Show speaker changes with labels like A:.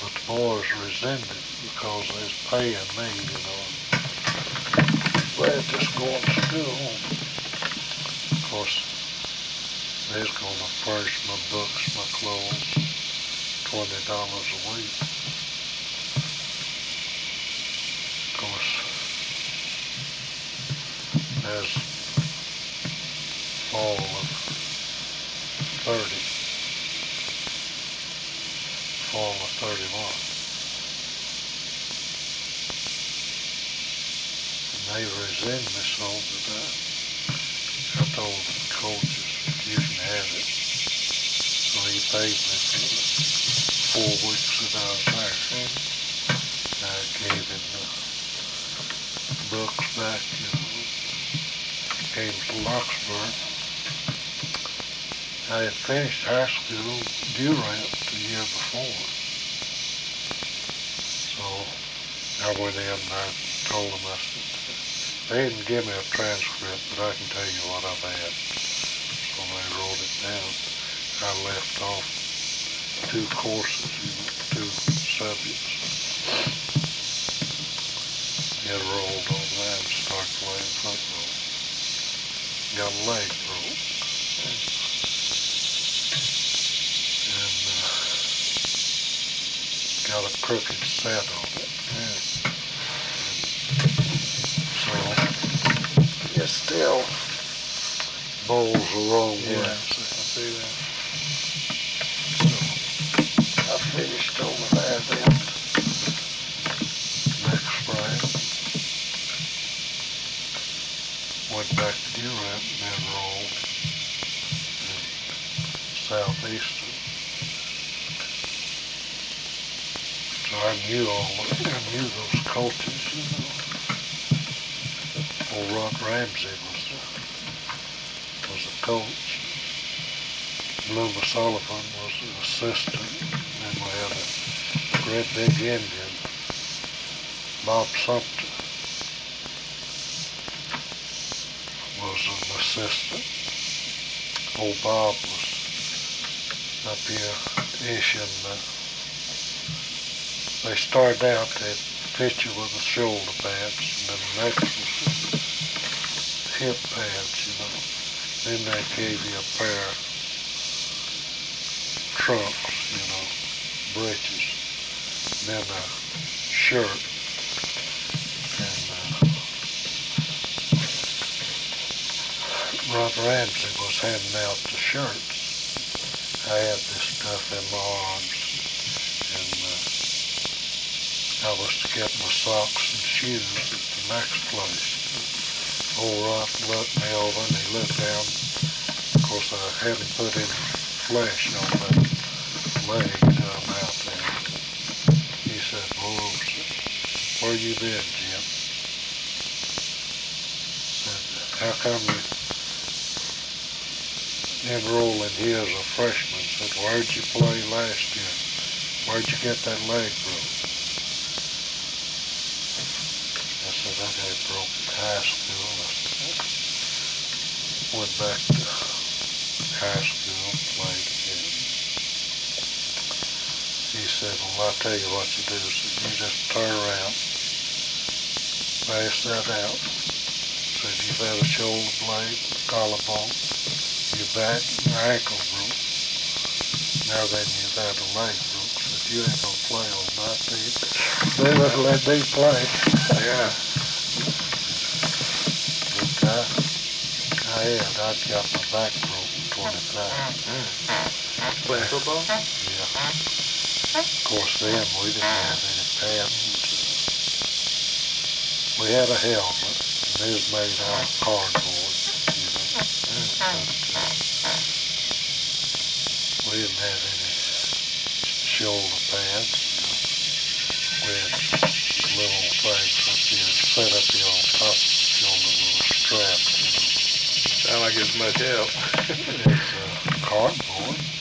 A: But the boys resented it because they was paying me, you know. Glad just going to school. Of course, they's gonna furnish my books, my clothes, $20 a week. Of course, as fall of 30, fall of 31. And they resent me so that I told the coaches, you can have it. So he paid me for the 4 weeks that I was there. I gave him the books back, you know. Came to Locksburg. I had finished high school Durant the year before. So I went in and I told them, I said, they didn't give me a transcript, but I can tell you what I've had. So they wrote it down. I left off 2 courses, you know, 2 subjects. Get rolled on that and start playing football. Got a leg broke. And got a crooked set on it. So it still bowls the wrong way.
B: I see that.
A: So I finished over there then. Next spring. Went back to Durant and enrolled in Southeastern. So I knew those coaches, you know. Old Rod Ramsey was the coach. Luma Sullivan was the assistant. And we had a great big Indian, Bob Sumter, was an assistant. Old Bob was up here ishing. They started out, they'd pitch you with the shoulder pads, and then the next was hip pads, you know. Then they gave you a pair of trunks, you know, breeches, then a shirt, and Rod Ramsey was handing out the shirts. I had this stuff in my arms, and I was to get my socks and shoes at the next place. Old Rod looked me over and he looked down. Of course, I hadn't put any flesh on that leg till I'm out there. He said, "Rose, where you been, Jim?" Said, "How come you enrolling here as a freshman?" Said, "Where'd you play last year? Where'd you get that leg broke?" I said, "I got it broke at high school." I said, went back to high school and played again. He said, "Well, I'll tell you what you do." He said, "You just turn around, pass that out." Said, "You've had a shoulder blade, collarbone, your back, your ankle broke. Now then you've had a leg broke." Said, "You ain't gonna play all night, do you?" They wouldn't let me play.
B: Yeah.
A: But I'd got my back broke 20 times.
B: Playing football?
A: Yeah. Of course then we didn't have any pads. We had a helmet, and it was made out of cardboard, you know. We didn't have any shoulder pads. We had little things up here, set up here on top of the shoulder with a strap, you know.
B: Sound like it's much help.
A: It's cardboard.